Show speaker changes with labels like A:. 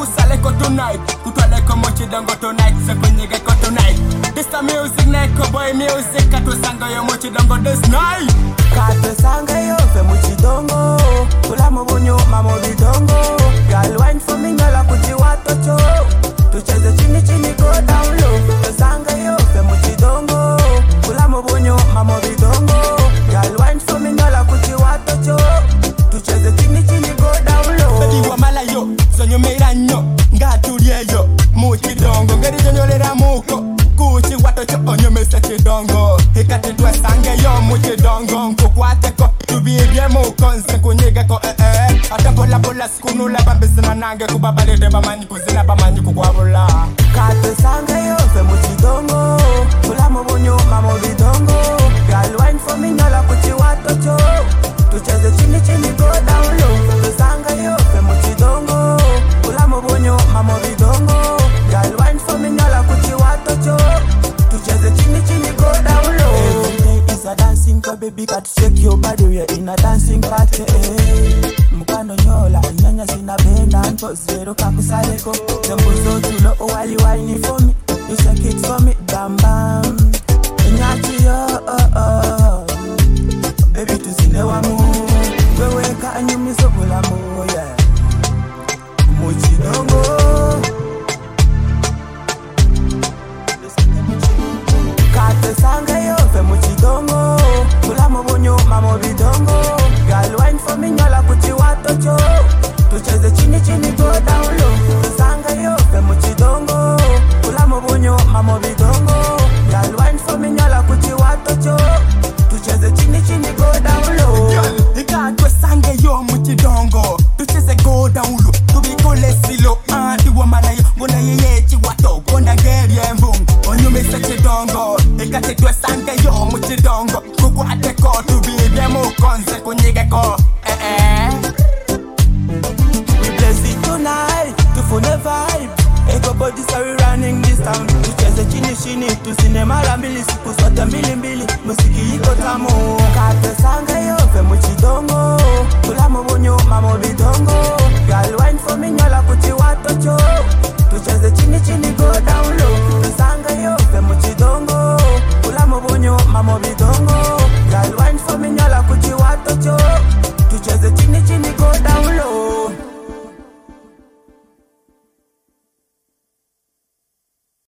A: kusaleko tonight, kutwaleko mochidongo tonight, sekunyigeko tonight. This the music neko boy music, katwesanga yo mochidongo this night.
B: Katwesanga yo fe mochidongo, kula mobonyo mamo bidongo. Girl wine for me nyola kuti watocho, tucheze chini chini go down low. Katwesanga yo fe mochidongo, kula mobonyo mamo bidongo. Girl wine for me nyola kuti watocho, tucheze chini chini go down low.
A: Baby wa malayo, sonyo meiranyo, ngatulie yo, mochidongo. Ngeri jonyolera muko, kuchi watocho onyo mesa chidongo. Hikati twesanga yo mochidongo, nkukwateko, tubibye mukonse kunyigeko Atapola pola sikunula bambisina nange kubabalede bamanyi kuzina bamanyi kukwabula.
B: Katwesanga yo fe mochidongo, kula mobonyo mamo bidongo. Girl wine for me nyola kuti watocho, tucheze chini chini go down low. Katwesanga yo fe mochidongo, kula mobonyo mamo bidongo. Girl wine for me nyola kuti watocho, tucheze chini chini go down low. Every day is a dancing for baby, got to shake your body, we're in a dancing party. Mukano nyola, nyanya zina benda, npo zero kakusaleko. Zembuzo tulo wali wine for me, you shake it for me, bam bam. Nyati yo, baby tuzine wamu, wewe ka anyumi sobula mo, yeah. Mochidongo. Katwesanga yo fe mochidongo, kula mobonyo mamo bidongo. Girl wine for me nyola kuti watocho, tucheze chini chini go down low. Katwesanga yo fe mochidongo, kula mobonyo mamo bidongo. Girl wine for me nyola kuti watocho, tucheze chini chini go down low.
A: Katwesanga yo mochidongo, tucheze go down low. Tubikole silo, diwa malayo, ngona yeyechi wato, gonda ngeri embung. Onyo mesa chidongo, hikati twesanga yo mochidongo, kukwateko, tubibye mukonse kunyigeko
B: We bless it tonight, tufune vibe. Ego body sorry running this town. Tucheze chini chini, tuzine mara mbili siku